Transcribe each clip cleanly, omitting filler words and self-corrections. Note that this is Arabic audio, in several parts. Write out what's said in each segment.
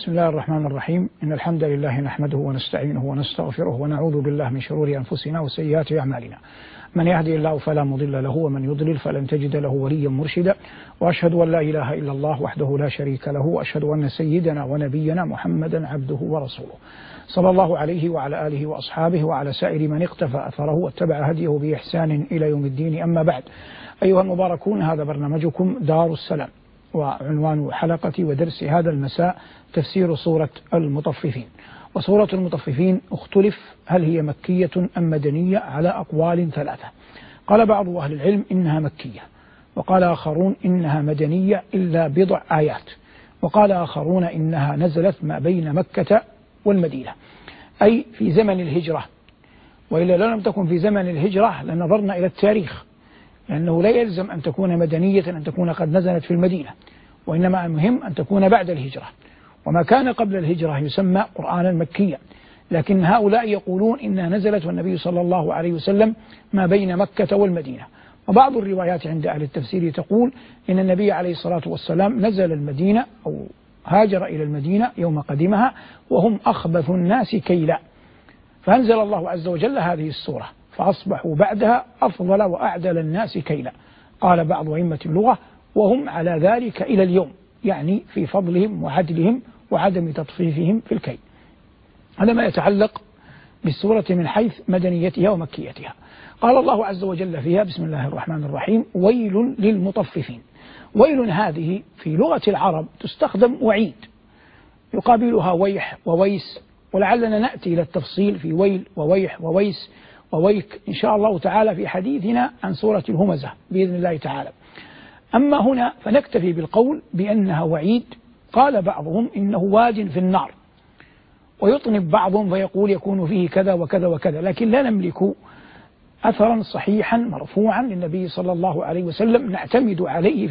بسم الله الرحمن الرحيم. إن الحمد لله نحمده ونستعينه ونستغفره ونعوذ بالله من شرور أنفسنا وسيئات أعمالنا. من يهدي الله فلا مضل له ومن يضلل فلن تجد له وليا مرشدا. وأشهد أن لا إله إلا الله وحده لا شريك له، وأشهد أن سيدنا ونبينا محمدا عبده ورسوله، صلى الله عليه وعلى آله وأصحابه وعلى سائر من اقتفى أثره واتبع هديه بإحسان إلى يوم الدين. أما بعد، أيها المباركون، هذا برنامجكم دار السلام، وعنوان حلقة ودرس هذا المساء تفسير سورة المطففين. وسورة المطففين اختلف هل هي مكية أم مدنية على أقوال ثلاثة. قال بعض أهل العلم إنها مكية، وقال آخرون إنها مدنية إلا بضع آيات، وقال آخرون إنها نزلت ما بين مكة والمدينة، أي في زمن الهجرة. وإلا لو لم تكن في زمن الهجرة لنظرنا إلى التاريخ، لأنه لا يلزم أن تكون مدنية أن تكون قد نزلت في المدينة، وإنما المهم أن تكون بعد الهجرة. وما كان قبل الهجرة يسمى قرآنا مكيا، لكن هؤلاء يقولون إنها نزلت والنبي صلى الله عليه وسلم ما بين مكة والمدينة. وبعض الروايات عند أهل التفسير تقول إن النبي عليه الصلاة والسلام نزل المدينة أو هاجر إلى المدينة يوم قدمها وهم أخبث الناس كيلا، فأنزل الله عز وجل هذه السورة فأصبحوا بعدها أفضل وأعدل الناس كيلا. قال بعض أئمة اللغة وهم على ذلك إلى اليوم، يعني في فضلهم وعدلهم وعدم تطفيفهم في الكيل. هذا ما يتعلق بالسورة من حيث مدنيتها ومكيتها. قال الله عز وجل فيها: بسم الله الرحمن الرحيم، ويل للمطففين. ويل هذه في لغة العرب تستخدم وعيد، يقابلها ويح وويس، ولعلنا نأتي إلى التفصيل في ويل وويح وويس وويك إن شاء الله تعالى في حديثنا عن سورة الهمزة بإذن الله تعالى. أما هنا فنكتفي بالقول بأنها وعيد. قال بعضهم إنه واد في النار، ويطنب بعضهم فيقول يكون فيه كذا وكذا وكذا، لكن لا نملك أثرا صحيحا مرفوعا للنبي صلى الله عليه وسلم نعتمد عليه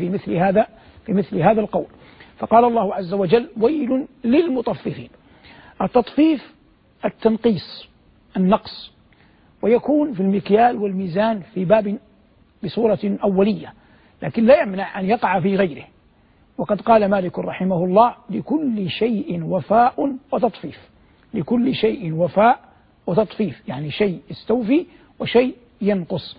في مثل هذا القول. فقال الله عز وجل: ويل للمطففين. التطفيف التنقيص، النقص، ويكون في المكيال والميزان في باب بصورة أولية، لكن لا يمنع أن يقع في غيره. وقد قال مالك رحمه الله: لكل شيء وفاء وتطفيف. لكل شيء وفاء وتطفيف، يعني شيء يستوفي وشيء ينقص.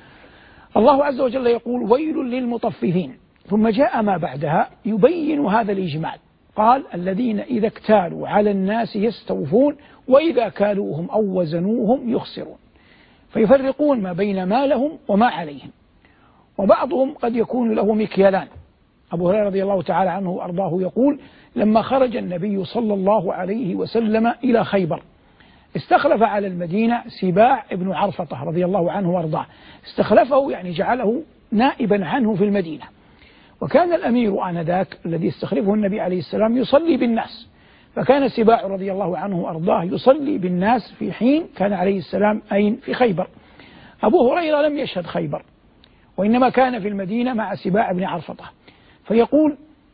الله عز وجل يقول: ويل للمطففين، ثم جاء ما بعدها يبين هذا الإجمال. قال: الذين إذا اكتالوا على الناس يستوفون وإذا كالوهم أو وزنوهم يخسرون، فيفرقون ما بين ما لهم وما عليهم. وبعضهم قد يكون له مكيالان. أبو هريرة رضي الله تعالى عنه وأرضاه يقول: لما خرج النبي صلى الله عليه وسلم إلى خيبر استخلف على المدينة سباع ابن عرفطة رضي الله عنه وأرضاه، استخلفه يعني جعله نائبا عنه في المدينة. وكان الأمير آنذاك الذي استخلفه النبي عليه السلام يصلي بالناس، فكان سباع رضي الله عنه وأرضاه يصلي بالناس في حين كان عليه السلام أين في خيبر. أبو هريرة لم يشهد خيبر، وإنما كان في المدينة مع سباع بن عرفطة. فيقول: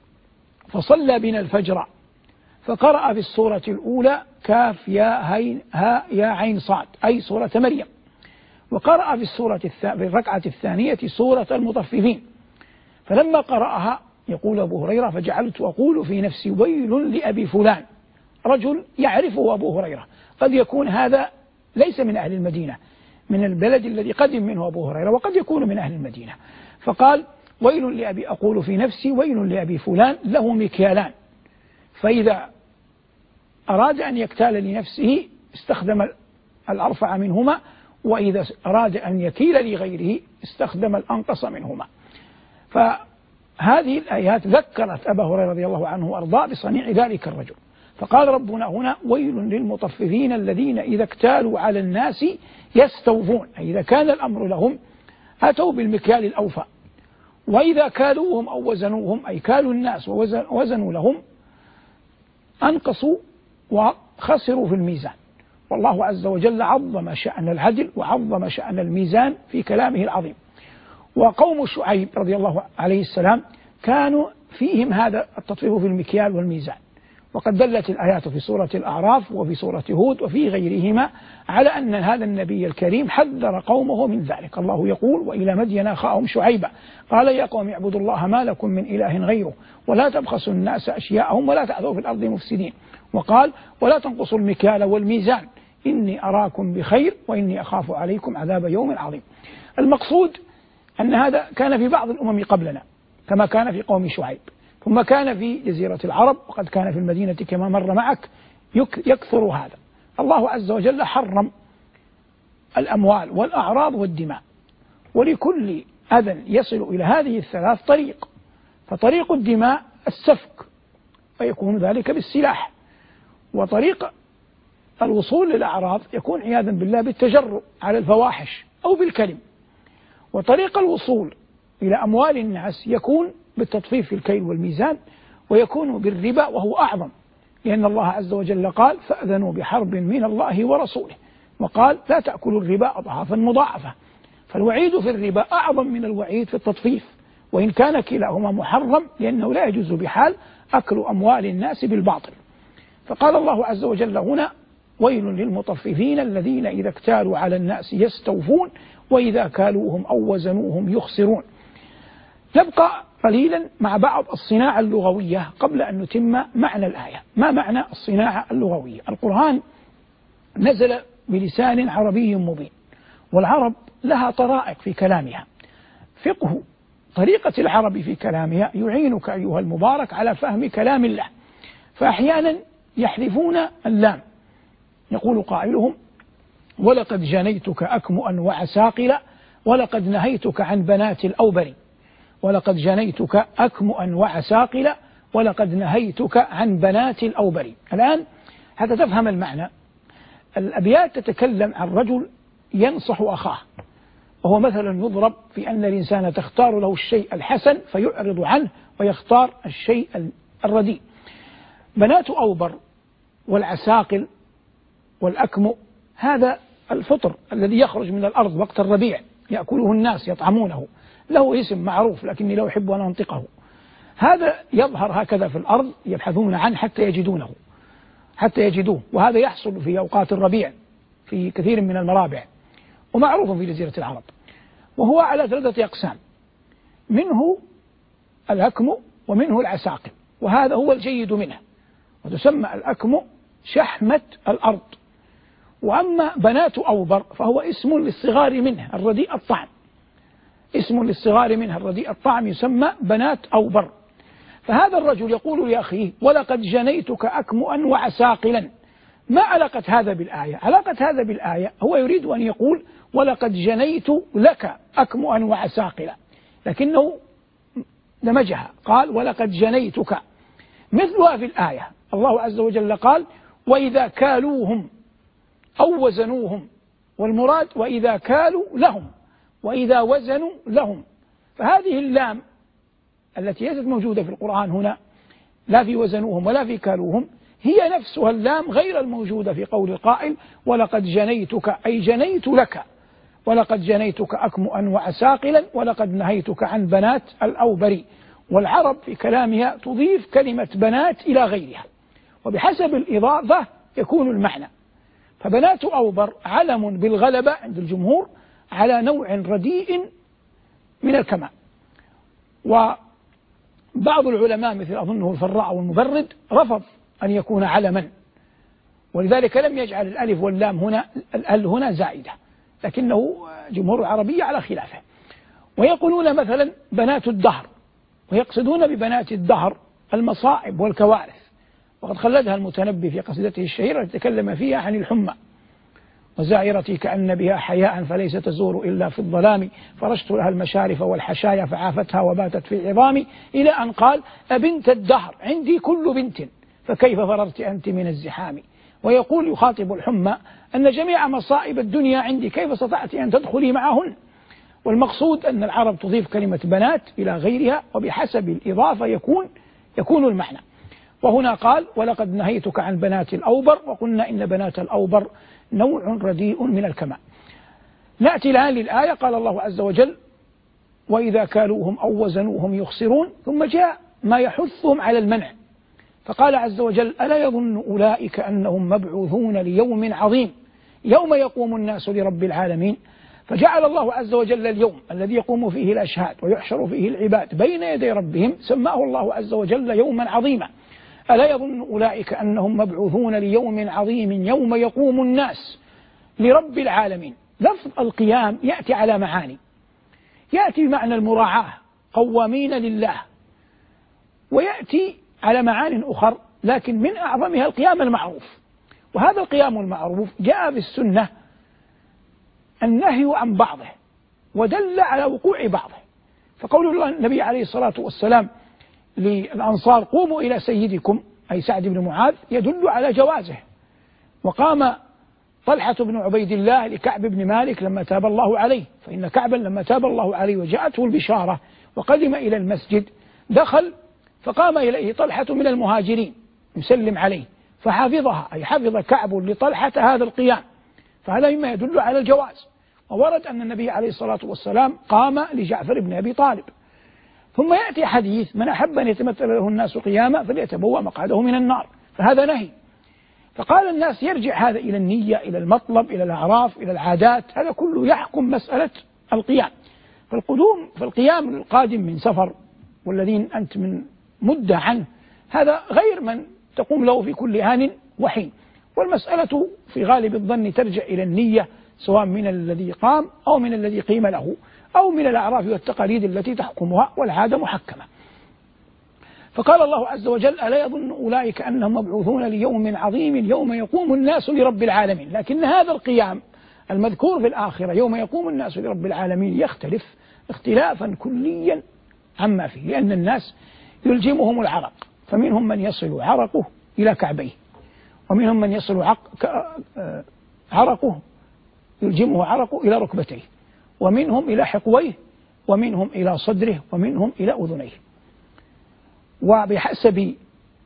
فصلى بنا الفجر فقرأ في السورة الأولى كاف يا هين ها يا عين صاد، أي سورة مريم، وقرأ في الركعة الثانية سورة المطففين. فلما قرأها يقول أبو هريرة: فجعلت أقول في نفسي ويل لأبي فلان. رجل يعرفه أبو هريرة، قد يكون هذا ليس من أهل المدينة، من البلد الذي قدم منه أبو هريرة، وقد يكون من أهل المدينة. فقال: ويل لأبي، أقول في نفسي ويل لأبي فلان له مكيالان، فإذا أراد أن يكتال لنفسه استخدم الأرفع منهما، وإذا أراد أن يكيل لغيره استخدم الأنقص منهما. فهذه الآيات ذكرت أبا هريرة رضي الله عنه وأرضاه بصنيع ذلك الرجل. فقال ربنا هنا: ويل للمطففين الذين إذا اكتالوا على الناس يستوفون، أي إذا كان الأمر لهم أتوا بالمكيال الأوفى، وإذا كالوهم أو وزنوهم، أي كالوا الناس ووزنوا لهم، أنقصوا وخسروا في الميزان. والله عز وجل عظم شأن العدل وعظم شأن الميزان في كلامه العظيم. وقوم شعيب رضي الله عليه السلام كانوا فيهم هذا التطفيف في المكيال والميزان، وقد دلت الآيات في سورة الأعراف وفي سورة هود وفي غيرهما على أن هذا النبي الكريم حذر قومه من ذلك. الله يقول: وإلى مدين أخاهم شعيبا قال يا قوم اعبدوا الله ما لكم من إله غيره ولا تبخسوا الناس أشياءهم ولا تعثوا في الأرض مفسدين. وقال: ولا تنقصوا المكيال والميزان إني أراكم بخير وإني أخاف عليكم عذاب يوم عظيم. المقصود أن هذا كان في بعض الأمم قبلنا كما كان في قوم شعيب، ثم كان في جزيرة العرب، وقد كان في المدينة كما مر معك يكثر هذا. الله عز وجل حرم الأموال والأعراض والدماء، ولكل أذى يصل إلى هذه الثلاث طريق. فطريق الدماء السفك ويكون ذلك بالسلاح، وطريق الوصول للأعراض يكون عياذا بالله بالتجرؤ على الفواحش أو بالكلم، وطريق الوصول إلى أموال الناس يكون بالتطفيف في الكيل والميزان، ويكون بالربا وهو أعظم، لأن الله عز وجل قال: فأذنوا بحرب من الله ورسوله، وقال: لا تأكلوا الربا أضعافا مضاعفة. فالوعيد في الربا أعظم من الوعيد في التطفيف، وإن كان كلاهما محرم، لأنه لا يجوز بحال أكل أموال الناس بالباطل. فقال الله عز وجل هنا: ويل للمطففين الذين إذا اكتالوا على الناس يستوفون وإذا كالوهم أو وزنوهم يخسرون. نبقى قليلا مع بعض الصناعة اللغوية قبل أن نتم معنى الآية. ما معنى الصناعة اللغوية؟ القرآن نزل بلسان عربي مبين، والعرب لها طرائق في كلامها. فقه طريقة العرب في كلامها يعينك أيها المبارك على فهم كلام الله. فأحيانا يحذفون اللام، يقول قائلهم: ولقد جنيتك أكمؤا وعساقلا ولقد نهيتك عن بنات الأوبر. ولقد جنيتك أكمؤا وعساقلا ولقد نهيتك عن بنات الأوبر. الآن حتى تفهم المعنى، الأبيات تتكلم عن رجل ينصح أخاه، وهو مثلا يضرب في أن الإنسان تختار له الشيء الحسن فيعرض عنه ويختار الشيء الرديء. بنات أوبر والعساقل والأكمؤ هذا الفطر الذي يخرج من الأرض وقت الربيع يأكله الناس يطعمونه، له اسم معروف لكني لا أحب أن أنطقه. هذا يظهر هكذا في الأرض، يبحثون عنه حتى يجدوه، وهذا يحصل في أوقات الربيع في كثير من المرابع، ومعروف في جزيرة العرب. وهو على 3 أقسام، منه الأكمؤ ومنه العساقل، وهذا هو الجيد منه، وتسمى الأكمؤ شحمة الأرض. وأما بنات أوبر فهو اسم للصغار منه الرديء الطعم، اسم للصغار منها الرديء الطعم يسمى بنات أوبر. فهذا الرجل يقول لأخيه: ولقد جنيتك أكمؤا وعساقلا. ما علاقة هذا بالآية؟ علاقة هذا بالآية هو يريد أن يقول: ولقد جنيت لك أكمؤا وعساقلا، لكنه دمجها، قال: ولقد جنيتك. مثلها في الآية الله عز وجل قال: وإذا كالوهم أو وزنوهم، والمراد وإذا كالوا لهم وإذا وزنوا لهم. فهذه اللام التي ليست موجودة في القرآن هنا، لا في وزنوهم ولا في كالوهم، هي نفسها اللام غير الموجودة في قول القائل: ولقد جنيتك، أي جنيت لك، ولقد جنيتك أكمؤا وعساقلا ولقد نهيتك عن بنات الأوبر. والعرب في كلامها تضيف كلمة بنات إلى غيرها، وبحسب الإضافة يكون المعنى. فبنات أوبر علم بالغلبة عند الجمهور على نوع رديء من الكمال. وبعض العلماء مثل أظنه الفراء والمبرد رفض أن يكون علما، ولذلك لم يجعل الألف واللام هنا هنا زائدة، لكنه جمهور العربية على خلافه. ويقولون مثلا بنات الدهر، ويقصدون ببنات الدهر المصائب والكوارث. وقد خلدها المتنبي في قصيدته الشهيرة التي تكلم فيها عن الحمى: وزائرتي كأن بها حياء فليس تزور إلا في الظلام، فرشت لها المشارف والحشايا فعافتها وباتت في عظامي، إلى أن قال: أبنت الدهر عندي كل بنت فكيف فررت أنت من الزحام. ويقول يخاطب الحمى أن جميع مصائب الدنيا عندي، كيف استطعت أن تدخلي معهن؟ والمقصود أن العرب تضيف كلمة بنات إلى غيرها، وبحسب الإضافة يكون المعنى. وهنا قال: ولقد نهيتك عن بنات الأوبر، وقلنا إن بنات الأوبر نوع رديء من الكمال. نأتي الآن للآية. قال الله عز وجل: وإذا كالوهم أو وزنوهم يخسرون، ثم جاء ما يحثهم على المنع، فقال عز وجل: ألا يظن أولئك أنهم مبعوثون ليوم عظيم يوم يقوم الناس لرب العالمين. فجعل الله عز وجل اليوم الذي يقوم فيه الأشهاد ويحشر فيه العباد بين يدي ربهم سماه الله عز وجل يوما عظيما. ألا يظن أولئك أنهم مبعوثون ليوم عظيم يوم يقوم الناس لرب العالمين. لفظ القيام يأتي على معاني، يأتي بمعنى المراعاة قوامين لله، ويأتي على معان أخر لكن من أعظمها القيام المعروف. وهذا القيام المعروف جاء في السنة النهي عن بعضه ودل على وقوع بعضه. فقول الله النبي عليه الصلاة والسلام للأنصار: قوموا إلى سيدكم، أي سعد بن معاذ، يدل على جوازه. وقام طلحة بن عبيد الله لكعب بن مالك لما تاب الله عليه، فإن كعبا لما تاب الله عليه وجاءته البشارة وقدم إلى المسجد دخل فقام إليه طلحة من المهاجرين يسلم عليه فحفظها، أي حفظ كعب لطلحة هذا القيام، فهذا مما يدل على الجواز. وورد أن النبي عليه الصلاة والسلام قام لجعفر بن أبي طالب. ثم يأتي حديث: من أحب أن يتمثل له الناس قياما فليتبوأ مقعده من النار، فهذا نهي. فقال الناس: يرجع هذا إلى النية، إلى المطلب، إلى الأعراف، إلى العادات، هذا كله يحكم مسألة القيام. فالقيام القادم من سفر والذين أنت من مدة عنه هذا غير من تقوم له في كل آن وحين. والمسألة في غالب الظن ترجع إلى النية، سواء من الذي قام أو من الذي قيم له أو من الأعراف والتقاليد التي تحكمها، والعادة محكمة. فقال الله عز وجل: ألا يظن أولئك أنهم مبعوثون ليوم عظيم يوم يقوم الناس لرب العالمين. لكن هذا القيام المذكور في الآخرة يوم يقوم الناس لرب العالمين يختلف اختلافا كليا عما فيه، لأن الناس يلجمهم العرق، فمنهم من يصل عرقه إلى كعبيه، ومنهم من يصل عرقه يلجمه عرقه إلى ركبتيه، ومنهم إلى حقويه، ومنهم إلى صدره، ومنهم إلى أذنيه. وبحسب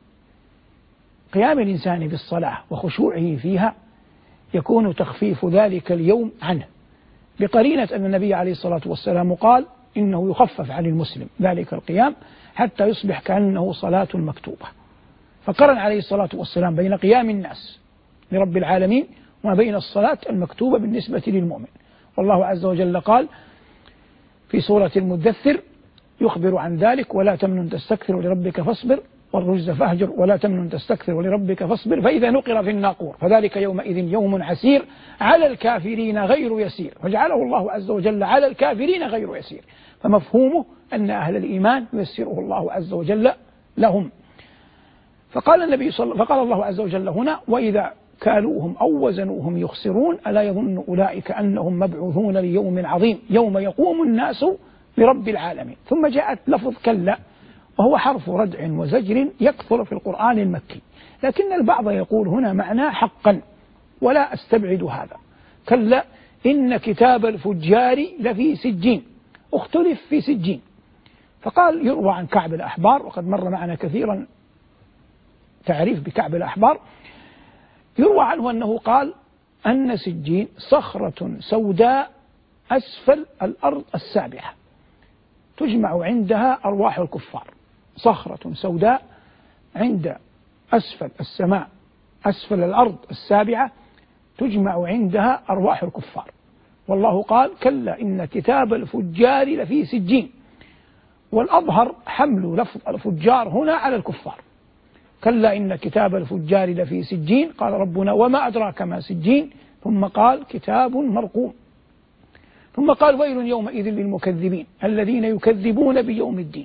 قيام الإنسان بالصلاة وخشوعه فيها يكون تخفيف ذلك اليوم عنه، بقرينة أن النبي عليه الصلاة والسلام قال: إنه يخفف عن المسلم ذلك القيام حتى يصبح كأنه صلاة مكتوبة. فقرن عليه الصلاة والسلام بين قيام الناس لرب العالمين وما بين الصلاة المكتوبة بالنسبة للمؤمن. والله عز وجل قال في سورة المدثر يخبر عن ذلك: ولا تمنن تستكثر ولربك فاصبر والرجز فاهجر ولا تمنن تستكثر ولربك فاصبر فإذا نقر في الناقور فذلك يومئذ يوم عسير على الكافرين غير يسير. فجعله الله عز وجل على الكافرين غير يسير، فمفهومه أن أهل الإيمان يسره الله عز وجل لهم. فقال الله عز وجل هنا: وإذا كالوهم أو وزنوهم يخسرون ألا يظن أولئك أنهم مبعوثون ليوم عظيم يوم يقوم الناس لرب العالمين. ثم جاءت لفظ كلا، وهو حرف ردع وزجر يكثر في القرآن المكي، لكن البعض يقول هنا معناه حقا، ولا أستبعد هذا. كلا إن كتاب الفجار لفي سجين، اختلف في سجين. فقال يروى عن كعب الأحبار، وقد مر معنا كثيرا تعريف بكعب الأحبار، يروى عنه أنه قال أن سجين صخرة سوداء أسفل الأرض السابعة تجمع عندها أرواح الكفار. صخرة سوداء عند أسفل السماء أسفل الأرض السابعة تجمع عندها أرواح الكفار. والله قال كلا إن كتاب الفجار لفي سجين، والأظهر حمل لفظ الفجار هنا على الكفار. كلا إن كتاب الفجار لفي سجين، قال ربنا وما أدراك ما سجين، ثم قال كتاب مرقوم، ثم قال ويل يومئذ للمكذبين الذين يكذبون بيوم الدين.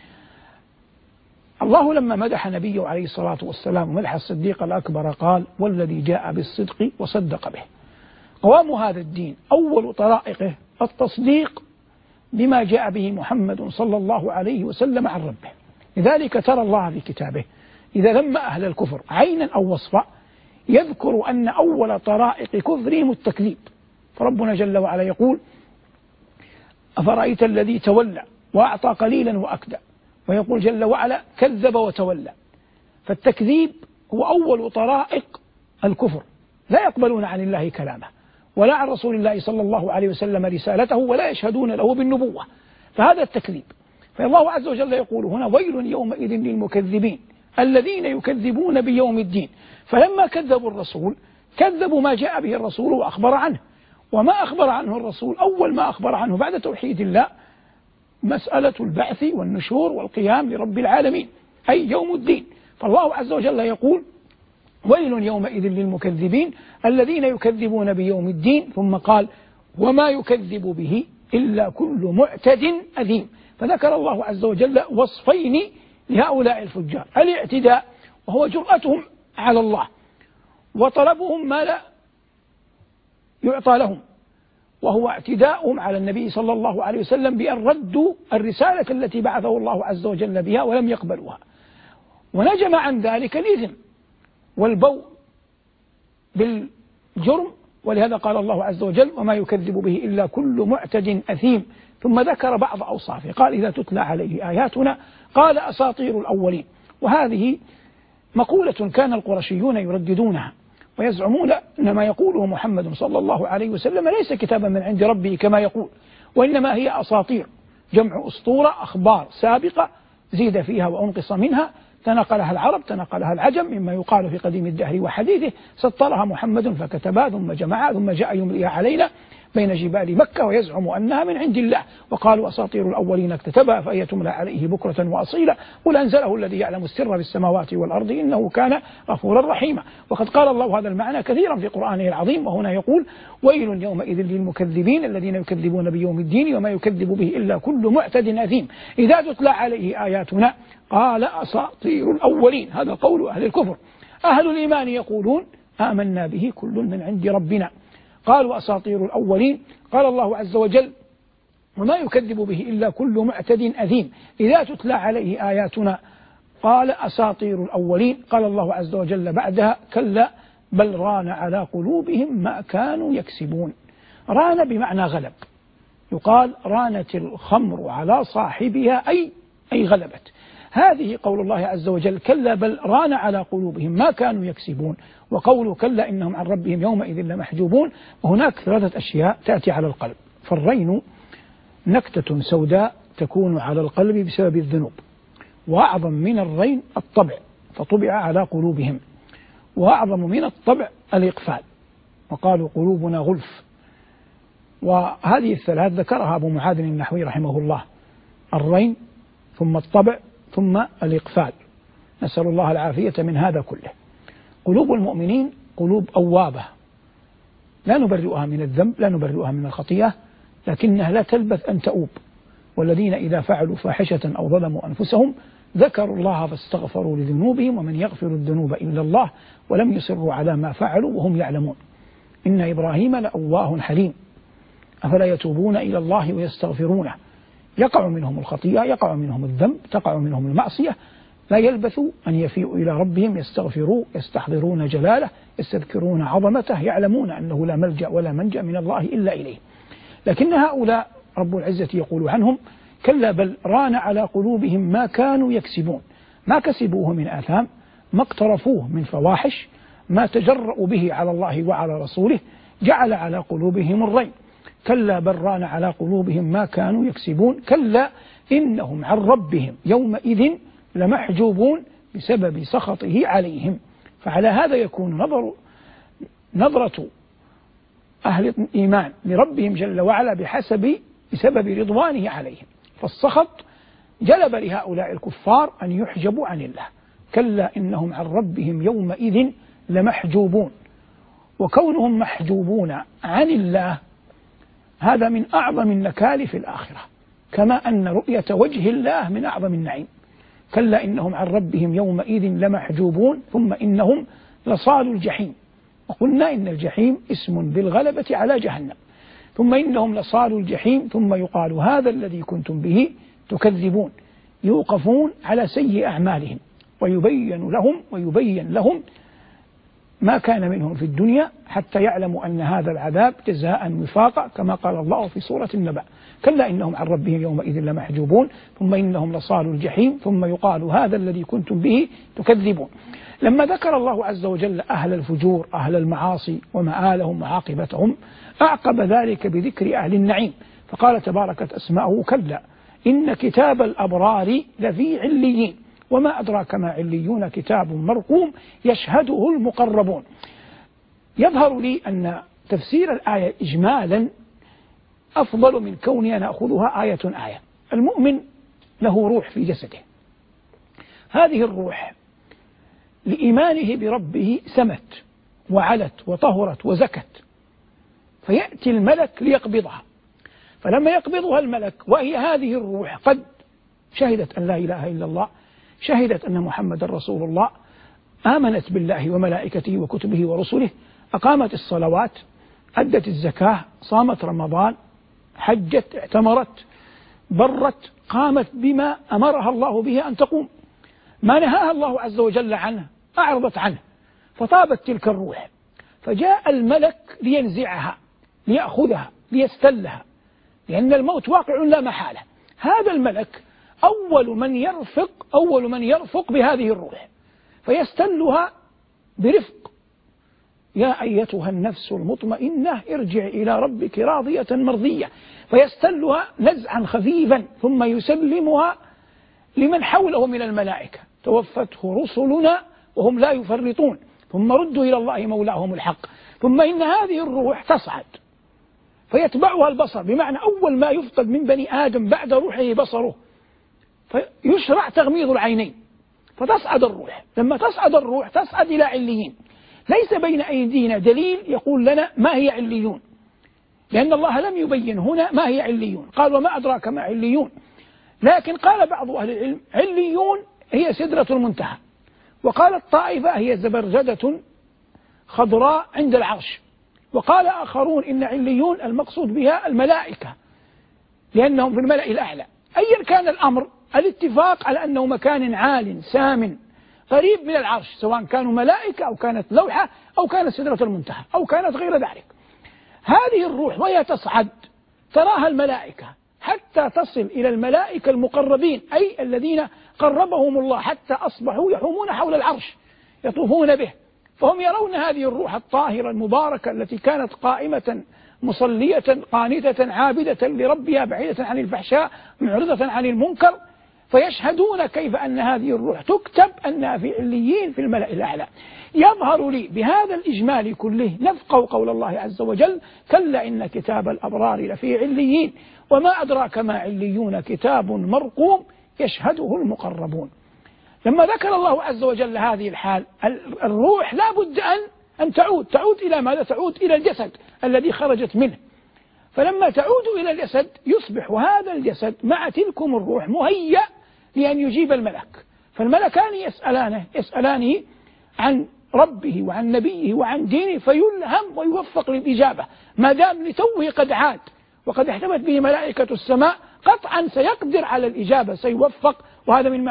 الله لما مدح نبيه عليه الصلاة والسلام ومدح الصديق الأكبر قال والذي جاء بالصدق وصدق به. قوام هذا الدين أول طرائقه التصديق بما جاء به محمد صلى الله عليه وسلم عن ربه. لذلك ترى الله في كتابه إذا ذم أهل الكفر عينا أو وصفا يذكر أن أول طرائق كفرهم التكذيب. فربنا جل وعلا يقول أفرأيت الذي تولى وأعطى قليلا وأكدى، ويقول جل وعلا كذب وتولى. فالتكذيب هو أول طرائق الكفر، لا يقبلون عن الله كلامه ولا عن رسول الله صلى الله عليه وسلم رسالته ولا يشهدون له بالنبوة، فهذا التكذيب. فالله عز وجل يقول هنا ويل يومئذ للمكذبين الذين يكذبون بيوم الدين. فلما كذبوا الرسول كذبوا ما جاء به الرسول وأخبر عنه، وما أخبر عنه الرسول أول ما أخبر عنه بعد توحيد الله مسألة البعث والنشور والقيام لرب العالمين، أي يوم الدين. فالله عز وجل يقول: ويل يومئذ للمكذبين الذين يكذبون بيوم الدين، ثم قال: وما يكذب به إلا كل معتد أثيم. فذكر الله عز وجل وصفين لهؤلاء الفجار: الاعتداء وهو جرأتهم على الله وطلبهم ما لا يعطى لهم، وهو اعتداؤهم على النبي صلى الله عليه وسلم بأن ردوا الرسالة التي بعثه الله عز وجل بها ولم يقبلوها، ونجم عن ذلك الإثم والبوء بالجرم. ولهذا قال الله عز وجل: وما يكذب به إلا كل معتد أثيم. ثم ذكر بعض أوصافه، قال: إذا تتلى عليه آياتنا قال أساطير الأولين. وهذه مقولة كان القرشيون يرددونها ويزعمون أن ما يقوله محمد صلى الله عليه وسلم ليس كتابا من عند ربه كما يقول، وإنما هي أساطير، جمع أسطورة، أخبار سابقة زيد فيها وأنقص منها، تنقلها العرب تنقلها العجم، مما يقال في قديم الدهر وحديثه: سطرها محمد فكتبها ثم جمعها ثم جاء يمليها علينا بين جبال مكة، ويزعم أنها من عند الله. وقالوا: أساطير الأولين اكتتبها فهي تملى عليه بكرة وأصيلا قل أنزله الذي يعلم السر في السماوات والأرض إنه كان غفورا رحيما. وقد قال الله هذا المعنى كثيرا في قرآنه العظيم، وهنا يقول: ويل يومئذ للمكذبين الذين يكذبون بيوم الدين وما يكذب به إلا كل معتد أثيم إذا تتلى عليه آياتنا قال أساطير الأولين. هذا قول أهل الكفر. أهل الإيمان يقولون: آمنا به كل من عند ربنا. قالوا: أساطير الأولين. قال الله عز وجل: وما يكذب به إلا كل معتد أثيم إذا تتلى عليه آياتنا قال أساطير الأولين. قال الله عز وجل بعدها: كلا بل ران على قلوبهم ما كانوا يكسبون. ران بمعنى غلب، يقال رانت الخمر على صاحبها أي غلبت. هذه قول الله عز وجل: كلا بل ران على قلوبهم ما كانوا يكسبون. وقوله: كلا إنهم عن ربهم يومئذ لمحجوبون. وهناك ثلاثة أشياء تأتي على القلب. فالرين نكتة سوداء تكون على القلب بسبب الذنوب، وأعظم من الرين الطبع فطبع على قلوبهم، وأعظم من الطبع الإقفال، وقالوا قلوبنا غلف. وهذه الثلاث ذكرها أبو معاذ النحوي رحمه الله: الرين ثم الطبع ثم الإقفال. نسأل الله العافية من هذا كله. قلوب المؤمنين قلوب أوابة، لا نبرئها من الذنب، لا نبرئها من الخطيئة، لكنها لا تلبث أن تؤوب. والذين إذا فعلوا فاحشة أو ظلموا أنفسهم ذكروا الله فاستغفروا لذنوبهم ومن يغفر الذنوب إلا الله ولم يصروا على ما فعلوا وهم يعلمون إن إبراهيم لأواه حليم أفلا يتوبون إلى الله ويستغفرونه. يقع منهم الخطيئة، يقع منهم الذنب، تقع منهم المعصية، لا يلبثوا أن يفيئوا إلى ربهم، يستغفروا، يستحضرون جلاله، يستذكرون عظمته، يعلمون أنه لا ملجأ ولا منجأ من الله إلا إليه. لكن هؤلاء رب العزة يقول عنهم: كلا بل ران على قلوبهم ما كانوا يكسبون. ما كسبوه من آثام، ما اقترفوه من فواحش، ما تجرؤوا به على الله وعلى رسوله، جعل على قلوبهم الرين. كلا بل ران على قلوبهم ما كانوا يكسبون. كلا إنهم عن ربهم يومئذ لمحجوبون بسبب سخطه عليهم. فعلى هذا يكون نظرة أهل الإيمان لربهم جل وعلا بسبب رضوانه عليهم. فالسخط جلب لهؤلاء الكفار أن يحجبوا عن الله. كلا إنهم عن ربهم يومئذ لمحجوبون. وكونهم محجوبون عن الله هذا من أعظم النكال في الآخرة، كما أن رؤية وجه الله من أعظم النعيم. كلا إنهم عن ربهم يومئذ لمحجوبون ثم إنهم لصالوا الجحيم. وقلنا إن الجحيم اسم بالغلبة على جهنم. ثم إنهم لصالوا الجحيم ثم يقال هذا الذي كنتم به تكذبون. يوقفون على سيء أعمالهم ويبين لهم ما كان منهم في الدنيا حتى يعلموا أن هذا العذاب جزاء وفاقا، كما قال الله في سورة النبأ: كلا إنهم عن ربهم يومئذ لمحجوبون ثم إنهم لصالوا الجحيم ثم يقال هذا الذي كنتم به تكذبون. لما ذكر الله عز وجل أهل الفجور أهل المعاصي ومآلهم وعاقبتهم أعقب ذلك بذكر أهل النعيم، فقال تباركت أسماؤه: كلا إن كتاب الأبرار لفي عليين. وما أدراك ما عليون كتاب مرقوم يشهده المقربون. يظهر لي أن تفسير الآية إجمالا أفضل من كوني نأخذها آية آية. المؤمن له روح في جسده، هذه الروح لإيمانه بربه سمت وعلت وطهرت وزكت، فيأتي الملك ليقبضها، فلما يقبضها الملك وهي هذه الروح قد شهدت أن لا إله إلا الله، شهدت أن محمد رسول الله، آمنت بالله وملائكته وكتبه ورسله، أقامت الصلوات، أدت الزكاة، صامت رمضان، حجت، اعتمرت، برت، قامت بما أمرها الله به أن تقوم، ما نهاها الله عز وجل عنه أعرضت عنه، فطابت تلك الروح، فجاء الملك لينزعها ليأخذها ليستلها، لأن الموت واقع لا محالة. هذا الملك أول من يرفق بهذه الروح فيستلها برفق. يا أيتها النفس المطمئنة ارجع إلى ربك راضية مرضية، فيستلها نزعا خفيفا ثم يسلمها لمن حوله من الملائكة. توفته رسلنا وهم لا يفرطون، ثم ردوا إلى الله مولاهم الحق. ثم إن هذه الروح تصعد فيتبعها البصر، بمعنى أول ما يفقد من بني آدم بعد روحه بصره، فيشرع تغميض العينين فتصعد الروح. لما تصعد الروح تصعد إلى عليين، ليس بين أيدينا دليل يقول لنا ما هي عليون، لأن الله لم يبين هنا ما هي عليون، قال وما أدراك ما عليون. لكن قال بعض أهل العلم عليون هي سدرة المنتهى، وقال الطائفة هي زبرجدة خضراء عند العرش، وقال آخرون إن عليون المقصود بها الملائكة لأنهم في الملأ الأعلى. أيا كان الأمر، الاتفاق على أنه مكان عال سام قريب من العرش، سواء كانوا ملائكة أو كانت لوحة أو كانت سدرة المنتهى أو كانت غير ذلك. هذه الروح وهي تصعد تراها الملائكة حتى تصل إلى الملائكة المقربين، أي الذين قربهم الله حتى أصبحوا يحومون حول العرش يطوفون به، فهم يرون هذه الروح الطاهرة المباركة التي كانت قائمة مصلية قانتة عابدة لربها بعيدة عن الفحشاء معرضة عن المنكر، فيشهدون كيف أن هذه الروح تكتب أنها في عليين في الملأ الأعلى. يظهر لي بهذا الإجمال كله نفقه قول الله عز وجل كلا إن كتاب الأبرار لفي عليين وما أدراك ما عليون كتاب مرقوم يشهده المقربون. لما ذكر الله عز وجل هذه الحال، الروح لا بد أن تعود إلى ماذا؟ تعود إلى الجسد الذي خرجت منه، فلما تعود إلى الجسد يصبح هذا الجسد مع تلكم الروح مهيأ لأن يجيب الملك، فالملكان يسألانه عن ربه وعن نبيه وعن دينه، فيلهم ويوفق للإجابة، ما دام لتوه قد عاد وقد احتمت به ملائكة السماء قطعا سيقدر على الإجابة، سيوفق. وهذا من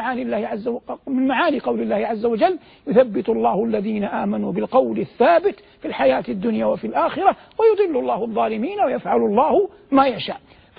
معاني قول الله عز وجل يثبت الله الذين آمنوا بالقول الثابت في الحياة الدنيا وفي الآخرة ويضل الله الظالمين ويفعل الله ما يشاء.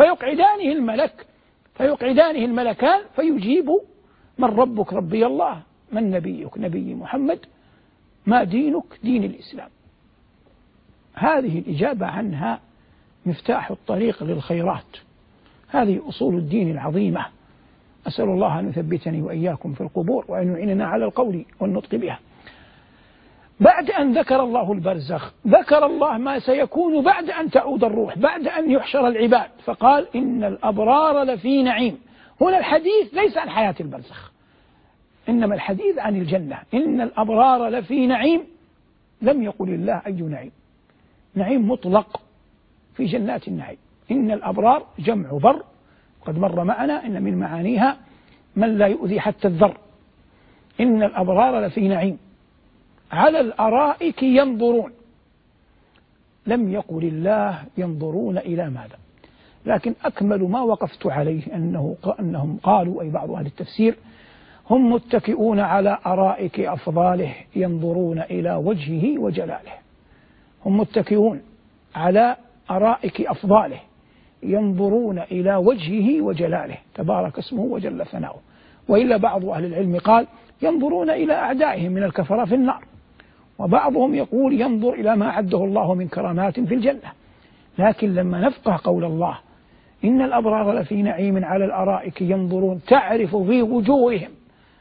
فيقعدانه الملكان فيجيب من ربك؟ ربي الله. من نبيك؟ نبي محمد. ما دينك؟ دين الإسلام. هذه الإجابة عنها مفتاح الطريق للخيرات، هذه أصول الدين العظيمة. أسأل الله أن يثبتني وإياكم في القبور وأن يعيننا على القول والنطق بها. بعد أن ذكر الله البرزخ ذكر الله ما سيكون بعد أن تعود الروح، بعد أن يحشر العباد، فقال إن الأبرار لفي نعيم. هنا الحديث ليس عن حياة البرزخ، إنما الحديث عن الجنة. إن الأبرار لفي نعيم، لم يقل الله أي نعيم، نعيم مطلق في جنات النعيم. إن الأبرار جمع بر، قد مر معنا إن من معانيها من لا يؤذي حتى الذر. إن الأبرار لفي نعيم على الأرائك ينظرون، لم يقل الله ينظرون إلى ماذا، لكن أكمل ما وقفت عليه أنهم قالوا، أي بعض أهل التفسير، هم متكئون على أرائك أفضاله ينظرون إلى وجهه وجلاله. هم متكئون على أرائك أفضاله ينظرون إلى وجهه وجلاله تبارك اسمه وجل ثناؤه. وإلا بعض أهل العلم قال ينظرون إلى أعدائهم من الكفرة في النار، وبعضهم يقول ينظر إلى ما عده الله من كرامات في الجنة. لكن لما نفقه قول الله إن الأبرار لفي نعيم على الأرائك ينظرون، تعرف في وجوههم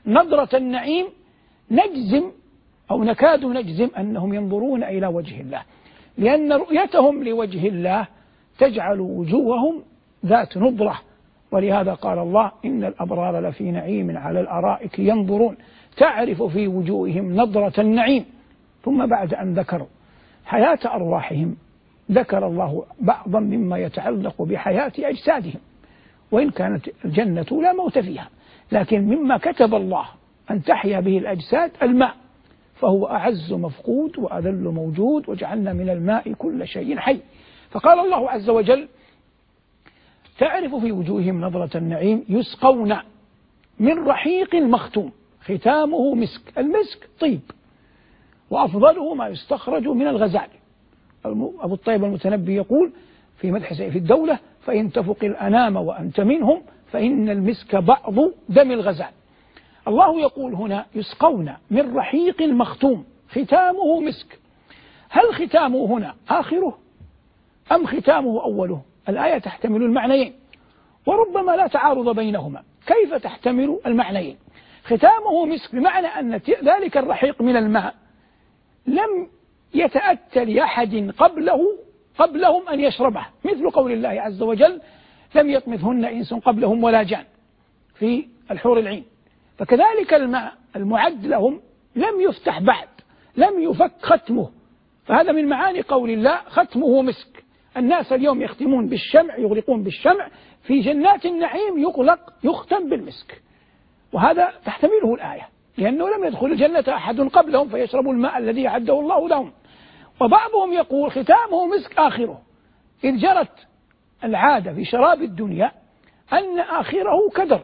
نظرة النعيم نجزم أو نكاد نجزم أنهم ينظرون إلى وجه الله، لأن رؤيتهم لوجه الله تجعل وجوههم ذات نضرة. ولهذا قال الله: إن الأبرار لفي نعيم على الأرائك ينظرون تعرف في وجوههم نضرة النعيم. ثم بعد أن ذكروا حياة أرواحهم ذكر الله بعضا مما يتعلق بحياة أجسادهم، وإن كانت الجنة لا موت فيها، لكن مما كتب الله أن تحيا به الأجساد الماء، فهو أعز مفقود وأذل موجود، وجعلنا من الماء كل شيء حي. فقال الله عز وجل: تعرف في وجوههم نظرة النعيم يسقون من رحيق مختوم ختامه مسك. المسك طيب، وأفضله ما يستخرج من الغزال. أبو الطيب المتنبي يقول في مدح سيف الدولة: فإن تفق الأنام وأنت منهم فإن المسك بعض دم الغزال. الله يقول هنا: يسقون من رحيق مختوم ختامه مسك. هل ختامه هنا آخره أم ختامه أوله؟ الآية تحتمل المعنيين، وربما لا تعارض بينهما. كيف تحتمل المعنيين؟ ختامه مسك بمعنى أن ذلك الرحيق من الماء لم يتأتى لأحد قبلهم أن يشربه، مثل قول الله عز وجل: لم يطمثهن إنس قبلهم ولا جان في الحور العين. فكذلك الماء المعد لهم لم يفتح بعد، لم يفك ختمه. فهذا من معاني قول الله: ختمه مسك. الناس اليوم يختمون بالشمع، يغلقون بالشمع، في جنات النعيم يختم بالمسك. وهذا تحتمله الآية، لأنه لم يدخل الجنة أحد قبلهم فيشربوا الماء الذي أعده الله لهم. وبعضهم يقول ختامه مسك آخره، إذ جرت العادة في شراب الدنيا أن آخره كدر،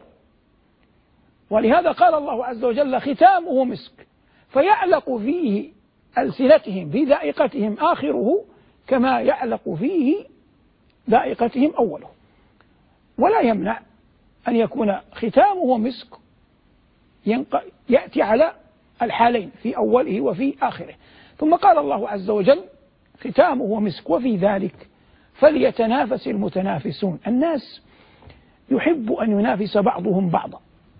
ولهذا قال الله عز وجل: ختامه مسك، فيعلق فيه ألسنتهم في ذائقتهم آخره كما يعلق فيه ذائقتهم أوله. ولا يمنع أن يكون ختامه مسك يأتي على الحالين، في أوله وفي آخره. ثم قال الله عز وجل: ختامه مسك وفي ذلك فليتنافس المتنافسون. الناس يحب أن ينافس بعضهم بعضا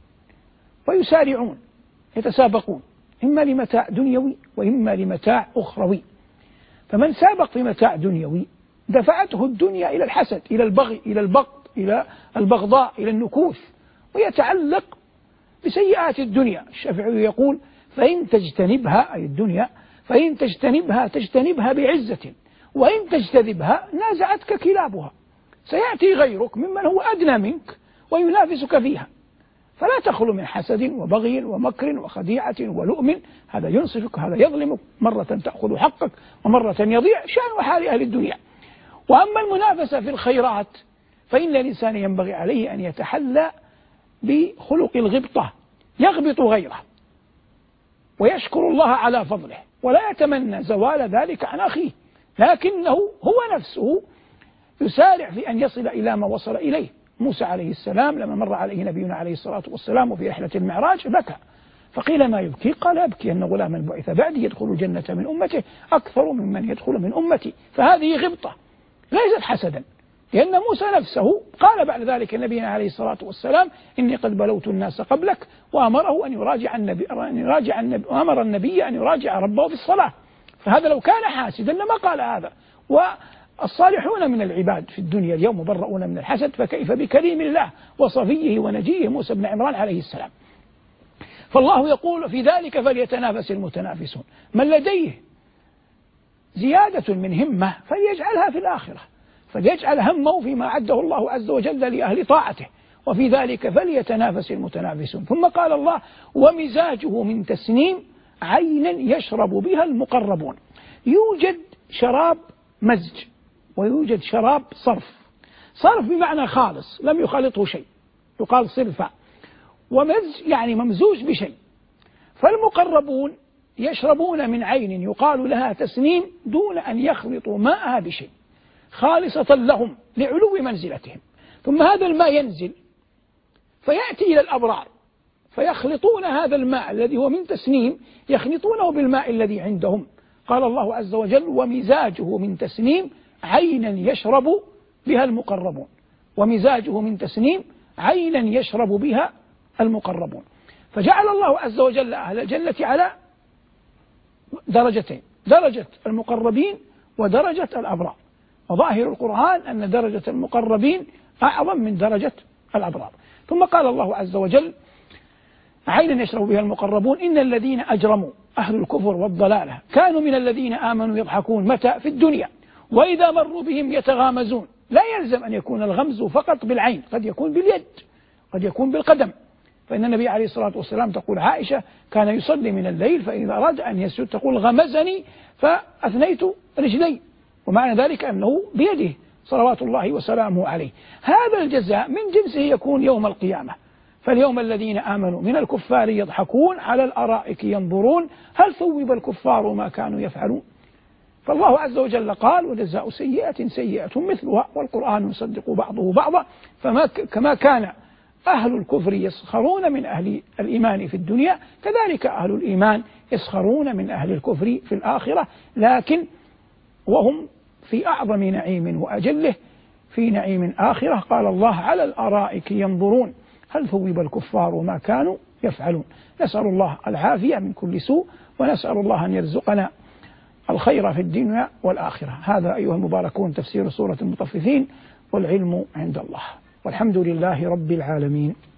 ويسارعون يتسابقون، إما لمتاع دنيوي وإما لمتاع أخروي. فمن سابق في متاع دنيوي دفعته الدنيا إلى الحسد، إلى البغي، إلى البغض، إلى البغضاء، إلى النكوث، ويتعلق بسيئات الدنيا. الشافعي يقول: فإن تجتنبها، أي الدنيا، فإن تجتنبها بعزة، وإن تجتذبها نازعتك كلابها. سيأتي غيرك ممن هو أدنى منك وينافسك فيها، فلا تخلو من حسد وبغي ومكر وخديعة ولؤم. هذا ينصفك، هذا يظلمك، مرة تأخذ حقك ومرة يضيع. شأن وحال أهل الدنيا. وأما المنافسة في الخيرات فإن الإنسان ينبغي عليه أن يتحلى بخلق الغبطة، يغبط غيره ويشكر الله على فضله، ولا يتمنى زوال ذلك عن أخيه، لكنه هو نفسه يسارع في أن يصل إلى ما وصل إليه. موسى عليه السلام لما مر عليه نبينا عليه الصلاة والسلام وفي رحلة المعراج بكى، فقيل: ما يبكي؟ قال: أبكي أن غلاما بعث بعدي يدخل الجنة من أمته أكثر ممن يدخل من أمتي. فهذه غبطة ليست حسدا، لأن موسى نفسه قال بعد ذلك نبينا عليه الصلاة والسلام: إني قد بلوت الناس قبلك، وأمره أن يراجع النبي، وأمر النبي أن يراجع ربه في الصلاة. فهذا لو كان حاسدا لما قال هذا. والصالحون من العباد في الدنيا اليوم مبرؤون من الحسد، فكيف بكريم الله وصفيه ونجيه موسى بن عمران عليه السلام. فالله يقول: في ذلك فليتنافس المتنافسون. من لديه زيادة من همة فليجعلها في الآخرة، فليجعل همه فيما أعده الله عز وجل لأهل طاعته، وفي ذلك فليتنافس المتنافسون. ثم قال الله: ومزاجه من تسنيم عينا يشرب بها المقربون. يوجد شراب مزج ويوجد شراب صرف. صرف بمعنى خالص لم يخالطه شيء، يقال صرفا، ومزج يعني ممزوج بشيء. فالمقربون يشربون من عين يقال لها تسنيم دون أن يخلطوا ماءها بشيء، خالصة لهم لعلو منزلتهم. ثم هذا الماء ينزل فيأتي إلى الأبرار فيخلطون هذا الماء الذي هو من تسنيم، يخلطونه بالماء الذي عندهم. قال الله عز وجل: ومزاجه من تسنيم عينا يشرب بها المقربون. ومزاجه من تسنيم عينا يشرب بها المقربون. فجعل الله عز وجل أهل الجنة على درجتين: درجة المقربين ودرجة الأبرار. وظاهر القرآن أن درجة المقربين أعظم من درجة الأبرار. ثم قال الله عز وجل: عينا يشرب بها المقربون إن الذين أجرموا أهل الكفر والضلالة كانوا من الذين آمنوا يضحكون متى في الدنيا وإذا مروا بهم يتغامزون. لا يلزم أن يكون الغمز فقط بالعين، قد يكون باليد، قد يكون بالقدم. فإن النبي عليه الصلاة والسلام تقول عائشة كان يصلي من الليل فإذا أراد أن يسجد تقول غمزني فأثنيت رجلي، ومعنى ذلك أنه بيده صلوات الله وسلامه عليه. هذا الجزاء من جنسه يكون يوم القيامة. فاليوم الذين آمنوا من الكفار يضحكون على الأرائك ينظرون هل ثوب الكفار ما كانوا يفعلون. فالله عز وجل قال: وجزاء سيئة سيئة مثلها، والقرآن يصدق بعضه بعضا. كما كان أهل الكفر يسخرون من أهل الإيمان في الدنيا، كذلك أهل الإيمان يسخرون من أهل الكفر في الآخرة، لكن وهم في أعظم نعيم وأجله، في نعيم آخرة. قال الله: على الأرائك ينظرون هل ثوب الكفار ما كانوا يفعلون. نسأل الله العافية من كل سوء، ونسأل الله أن يرزقنا الخير في الدنيا والآخرة. هذا أيها المباركون تفسير سورة المطففين، والعلم عند الله، والحمد لله رب العالمين.